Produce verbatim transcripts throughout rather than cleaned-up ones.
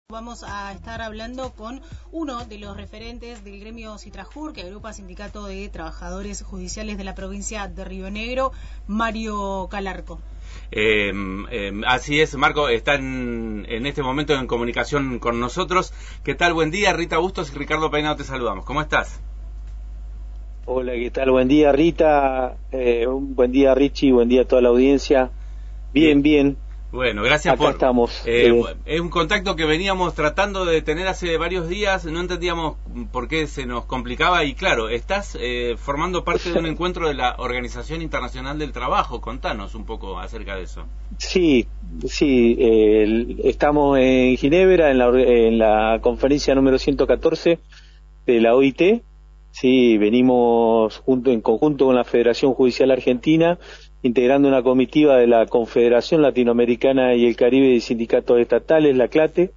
Vamos a estar hablando con uno de los referentes del gremio Citrajur, que agrupa Sindicato de Trabajadores Judiciales de la provincia de Río Negro, Mario Calarco. Eh, eh, así es, Marco, está en, en este momento en comunicación con nosotros. ¿Qué tal? Buen día, Rita Bustos y Ricardo Peinado, te saludamos. ¿Cómo estás? Hola, ¿qué tal? Buen día, Rita. Eh, un buen día, Richie. Buen día a toda la audiencia. Bien, bien. Bueno, gracias Acá por... estamos. Eh, Eh, es un contacto que veníamos tratando de tener hace varios días, no entendíamos por qué se nos complicaba y claro, estás eh, formando parte de un encuentro de la Organización Internacional del Trabajo. Contanos un poco acerca de eso. Sí, sí. Eh, estamos en Ginebra, en la, en la conferencia número ciento catorce de la O I T. Sí, venimos junto en conjunto con la Federación Judicial Argentina, integrando una comitiva de la Confederación Latinoamericana y el Caribe de Sindicatos Estatales, la CLATE.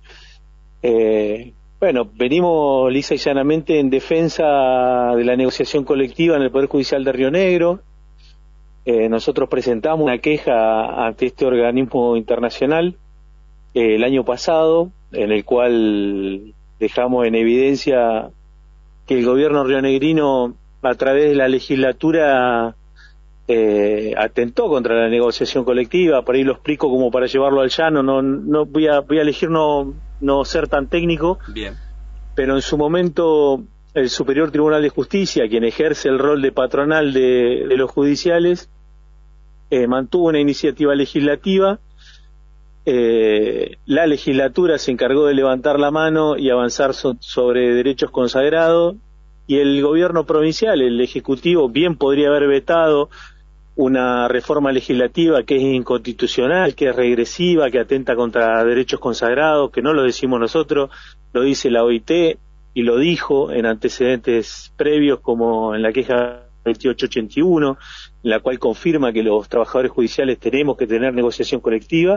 Eh, bueno, venimos lisa y llanamente en defensa de la negociación colectiva en el Poder Judicial de Río Negro. Eh, nosotros presentamos una queja ante este organismo internacional eh, el año pasado, en el cual dejamos en evidencia que el gobierno rionegrino, a través de la legislatura, eh, atentó contra la negociación colectiva. Por ahí lo explico como para llevarlo al llano. No, no voy a, voy a elegir no, no ser tan técnico. Bien. Pero en su momento el Superior Tribunal de Justicia, quien ejerce el rol de patronal de, de los judiciales, eh, mantuvo una iniciativa legislativa. Eh, la legislatura se encargó de levantar la mano y avanzar so, sobre derechos consagrados, y el gobierno provincial, el ejecutivo, bien podría haber vetado una reforma legislativa que es inconstitucional, que es regresiva, que atenta contra derechos consagrados, que no lo decimos nosotros, lo dice la O I T y lo dijo en antecedentes previos, como en la queja veintiocho ochenta y uno, en la cual confirma que los trabajadores judiciales tenemos que tener negociación colectiva.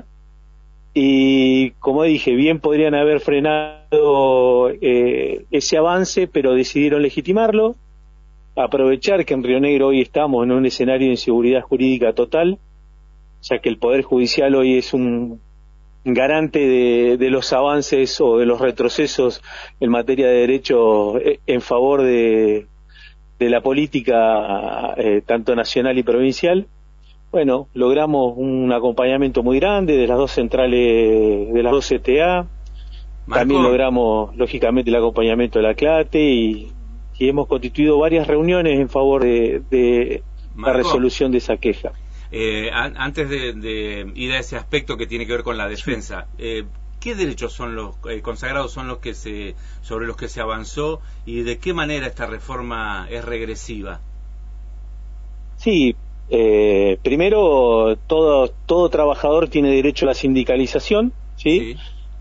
Y como dije, bien podrían haber frenado eh, ese avance, pero decidieron legitimarlo, aprovechar que en Río Negro hoy estamos en un escenario de inseguridad jurídica total, ya que el Poder Judicial hoy es un garante de, de los avances o de los retrocesos en materia de derechos en favor de, de la política eh, tanto nacional y provincial. Bueno, logramos un acompañamiento muy grande de las dos centrales, de las dos C T A. Marco. También logramos, lógicamente, el acompañamiento de la CLATE y, y hemos constituido varias reuniones en favor de, de la resolución de esa queja. Eh, an antes de, de ir a ese aspecto que tiene que ver con la defensa, eh, ¿qué derechos son los eh, consagrados son los que se sobre los que se avanzó y de qué manera esta reforma es regresiva? Sí. Eh, primero, todo todo trabajador tiene derecho a la sindicalización, ¿sí? Sí.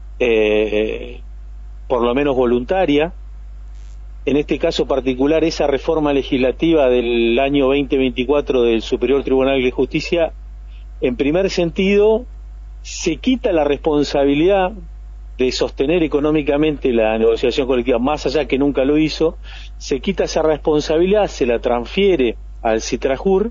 Eh, por lo menos voluntaria. En este caso particular, esa reforma legislativa del año veinte veinticuatro del Superior Tribunal de Justicia, en primer sentido, se quita la responsabilidad de sostener económicamente la negociación colectiva, más allá que nunca lo hizo. Se quita esa responsabilidad, se la transfiere al Citrajur,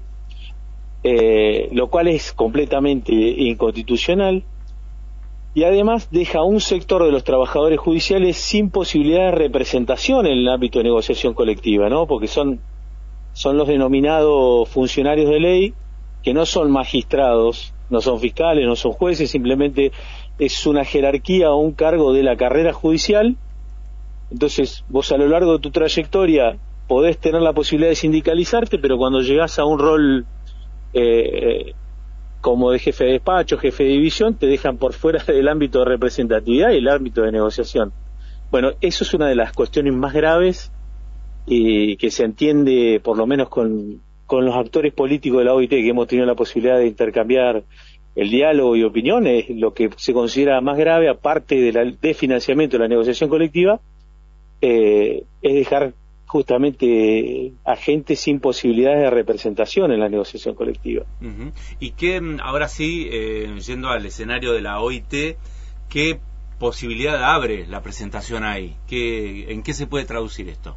Eh, lo cual es completamente inconstitucional, y además deja a un sector de los trabajadores judiciales sin posibilidad de representación en el ámbito de negociación colectiva, ¿no? Porque son, son los denominados funcionarios de ley, que no son magistrados, no son fiscales, no son jueces, simplemente es una jerarquía o un cargo de la carrera judicial. Entonces vos, a lo largo de tu trayectoria, podés tener la posibilidad de sindicalizarte, pero cuando llegás a un rol Eh, como de jefe de despacho, jefe de división, te dejan por fuera del ámbito de representatividad y el ámbito de negociación. Bueno, eso es una de las cuestiones más graves y que se entiende, por lo menos con, con los actores políticos de la O I T, que hemos tenido la posibilidad de intercambiar el diálogo y opiniones. Lo que se considera más grave, aparte de la, de financiamiento de la negociación colectiva, eh, es dejar justamente a gente sin posibilidades de representación en la negociación colectiva. Uh-huh. Y que ahora sí, eh, yendo al escenario de la O I T, ¿qué posibilidad abre la presentación ahí? ¿Qué, ¿En qué se puede traducir esto?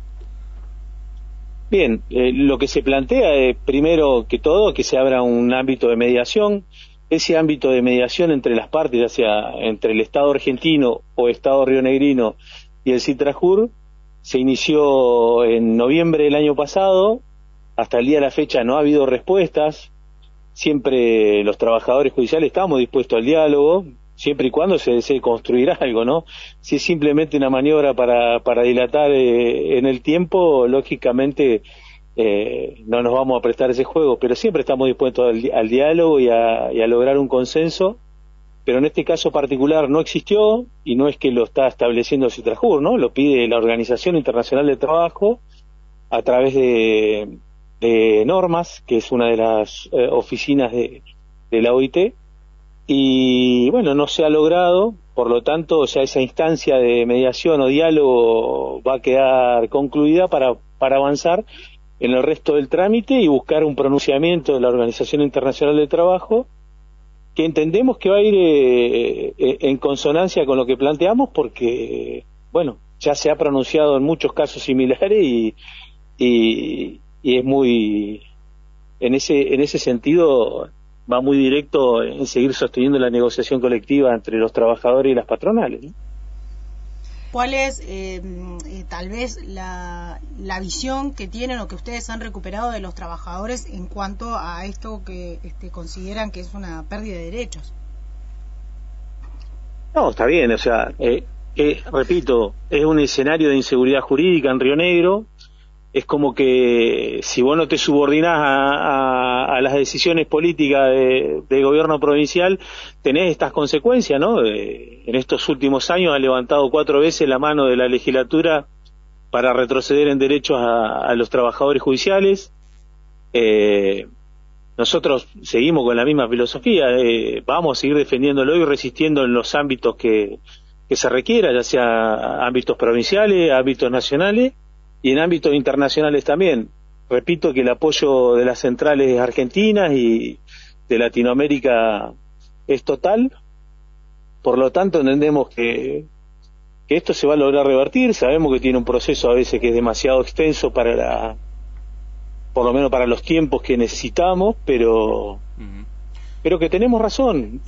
Bien, eh, lo que se plantea es, primero que todo, que se abra un ámbito de mediación. ese ámbito de mediación entre las partes, ya sea entre el Estado argentino o Estado rionegrino y el CITRAJUR, se inició en noviembre del año pasado. Hasta el día de la fecha no ha habido respuestas. Siempre los trabajadores judiciales estamos dispuestos al diálogo, siempre y cuando se desee construir algo, ¿no? Si es simplemente una maniobra para, para dilatar eh, en el tiempo, lógicamente eh, no nos vamos a prestar ese juego, pero siempre estamos dispuestos al, al diálogo y a, y a lograr un consenso. Pero en este caso particular no existió, y no es que lo está estableciendo el CITRAJUR, ¿no? Lo pide la Organización Internacional del Trabajo a través de, de Normas, que es una de las eh, oficinas de, de la O I T, y bueno, no se ha logrado. Por lo tanto, o sea, esa instancia de mediación o diálogo va a quedar concluida para, para avanzar en el resto del trámite y buscar un pronunciamiento de la Organización Internacional del Trabajo, que entendemos que va a ir eh, eh, en consonancia con lo que planteamos, porque, bueno, ya se ha pronunciado en muchos casos similares y, y, y es muy, en ese, en ese sentido, va muy directo en seguir sosteniendo la negociación colectiva entre los trabajadores y las patronales, ¿no? ¿Cuál es eh, eh, tal vez la, la visión que tienen o que ustedes han recuperado de los trabajadores en cuanto a esto que este, consideran que es una pérdida de derechos? No, está bien, o sea, eh, eh, repito, es un escenario de inseguridad jurídica en Río Negro. Es como que si vos no te subordinás a, a, a las decisiones políticas de, de gobierno provincial, tenés estas consecuencias, ¿no? Eh, en estos últimos años ha levantado cuatro veces la mano de la legislatura para retroceder en derechos a, a los trabajadores judiciales. Eh, nosotros seguimos con la misma filosofía, eh, vamos a seguir defendiéndolo y resistiendo en los ámbitos que, que se requiera, ya sea ámbitos provinciales, ámbitos nacionales, y en ámbitos internacionales también. Repito que el apoyo de las centrales argentinas y de Latinoamérica es total. Por lo tanto, entendemos que, que esto se va a lograr revertir. Sabemos que tiene un proceso a veces que es demasiado extenso para la, por lo menos para los tiempos que necesitamos, pero, uh-huh. pero que tenemos razón,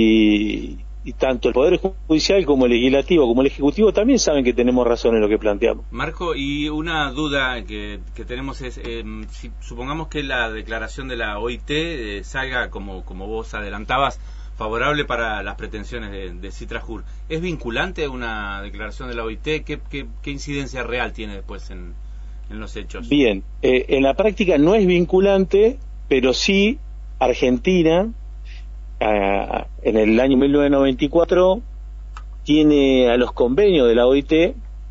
y, y tanto el Poder Judicial como el Legislativo como el Ejecutivo también saben que tenemos razón en lo que planteamos. Marco, y una duda que, que tenemos es, eh, si supongamos que la declaración de la O I T eh, salga, como, como vos adelantabas, favorable para las pretensiones de, de CITRAJUR, ¿es vinculante una declaración de la O I T? ¿Qué, qué, qué incidencia real tiene después en, en los hechos? Bien, eh, en la práctica no es vinculante, pero sí Argentina, Uh, en el año mil novecientos noventa y cuatro tiene a los convenios de la O I T,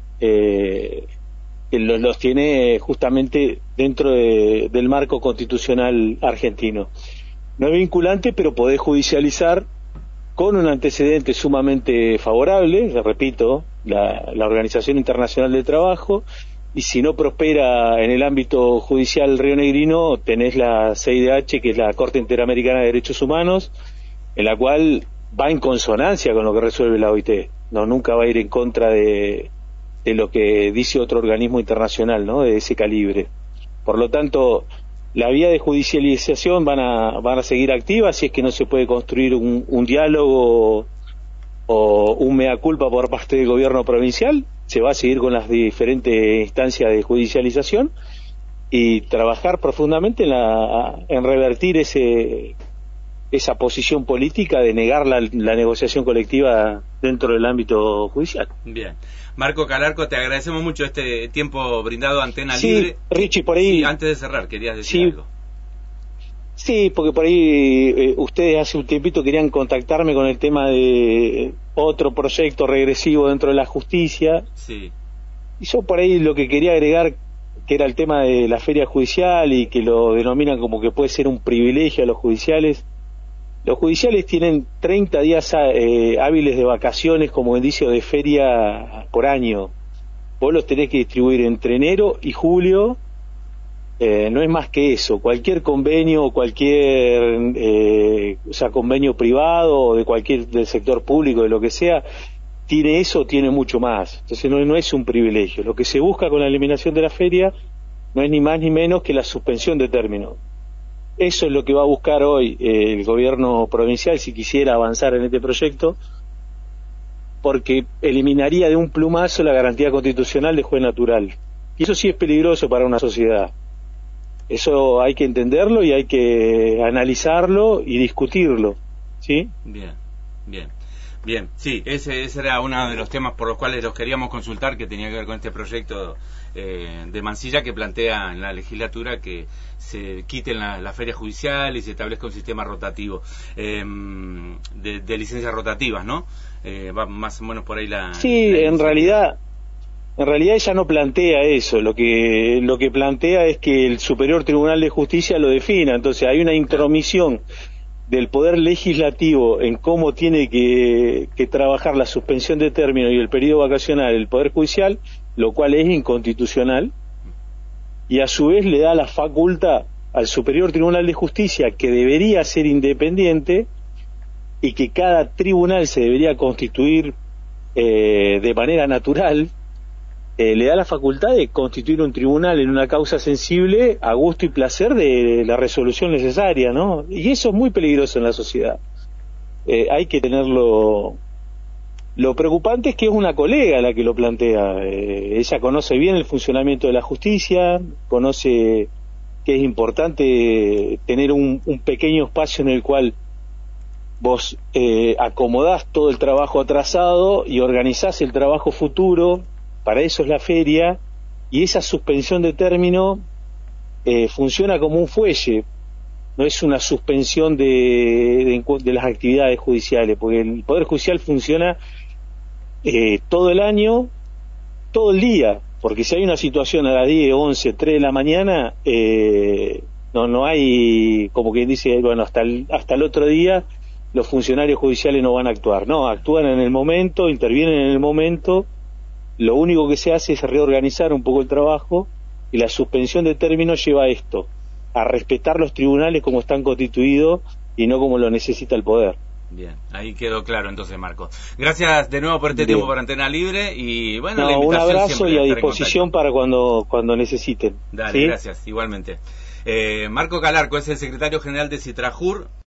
eh, que los, los tiene justamente dentro de, del marco constitucional argentino. No es vinculante, pero podés judicializar con un antecedente sumamente favorable, le repito, la, la Organización Internacional del Trabajo, y si no prospera en el ámbito judicial rionegrino, tenés la C I D H, que es la Corte Interamericana de Derechos Humanos, en la cual va en consonancia con lo que resuelve la O I T, no, nunca va a ir en contra de, de lo que dice otro organismo internacional, ¿no?, de ese calibre. Por lo tanto, la vía de judicialización van a, van a seguir activas si es que no se puede construir un, un diálogo o un mea culpa por parte del gobierno provincial. Se va a seguir con las diferentes instancias de judicialización y trabajar profundamente en, la, en revertir ese esa posición política de negar la, la negociación colectiva dentro del ámbito judicial. Bien. Marco Calarco, te agradecemos mucho este tiempo brindado a Antena sí, Libre. Richie, por ahí... Sí, antes de cerrar, querías decir sí, algo. Sí, porque por ahí eh, ustedes hace un tiempito querían contactarme con el tema de otro proyecto regresivo dentro de la justicia. Sí. Y yo por ahí lo que quería agregar, que era el tema de la feria judicial y que lo denominan como que puede ser un privilegio a los judiciales. Los judiciales tienen treinta días eh, hábiles de vacaciones como indicio de feria por año. Vos los tenés que distribuir entre enero y julio. Eh, no es más que eso. Cualquier convenio, cualquier eh, o sea, convenio privado o de cualquier del sector público, de lo que sea, tiene eso, tiene mucho más. Entonces no, no es un privilegio. Lo que se busca con la eliminación de la feria no es ni más ni menos que la suspensión de término. eso es lo que va a buscar hoy eh, el gobierno provincial si quisiera avanzar en este proyecto, porque eliminaría de un plumazo la garantía constitucional de juez natural. Y eso sí es peligroso para una sociedad. Eso hay que entenderlo y hay que analizarlo y discutirlo, ¿sí? Bien, bien. Bien, sí, ese, ese era uno de los temas por los cuales los queríamos consultar, que tenía que ver con este proyecto eh, de Mansilla, que plantea en la legislatura que se quiten la, la feria judicial y se establezca un sistema rotativo, eh, de, de licencias rotativas, ¿no? Eh, va más o menos por ahí la... Sí, la en realidad... En realidad ella no plantea eso, lo que lo que plantea es que el Superior Tribunal de Justicia lo defina, entonces hay una intromisión del Poder Legislativo en cómo tiene que, que trabajar la suspensión de término y el periodo vacacional del Poder Judicial, lo cual es inconstitucional, y a su vez le da la facultad al Superior Tribunal de Justicia, que debería ser independiente, y que cada tribunal se debería constituir eh, de manera natural, Eh, le da la facultad de constituir un tribunal en una causa sensible a gusto y placer de la resolución necesaria, ¿no? Y eso es muy peligroso en la sociedad. Eh, hay que tenerlo... Lo preocupante es que es una colega la que lo plantea. Eh, ella conoce bien el funcionamiento de la justicia, conoce que es importante tener un, un pequeño espacio en el cual vos eh, acomodás todo el trabajo atrasado y organizás el trabajo futuro. Para eso es la feria, y esa suspensión de término eh, funciona como un fuelle, no es una suspensión de, de, de las actividades judiciales, porque el Poder Judicial funciona eh, todo el año, todo el día, porque si hay una situación a las diez, once, tres de la mañana, eh, no no hay, como quien dice, bueno, hasta el, hasta el otro día los funcionarios judiciales no van a actuar, no, actúan en el momento, intervienen en el momento. Lo único que se hace es reorganizar un poco el trabajo, y la suspensión de términos lleva a esto, a respetar los tribunales como están constituidos y no como lo necesita el poder. Bien, ahí quedó claro entonces, Marco. Gracias de nuevo por este Bien. tiempo para Antena Libre, y bueno, no, la invitación un abrazo siempre y a estar disposición para cuando, cuando necesiten. Dale, ¿sí? Gracias, igualmente. Eh, Marco Calarco es el secretario general de Citrajur.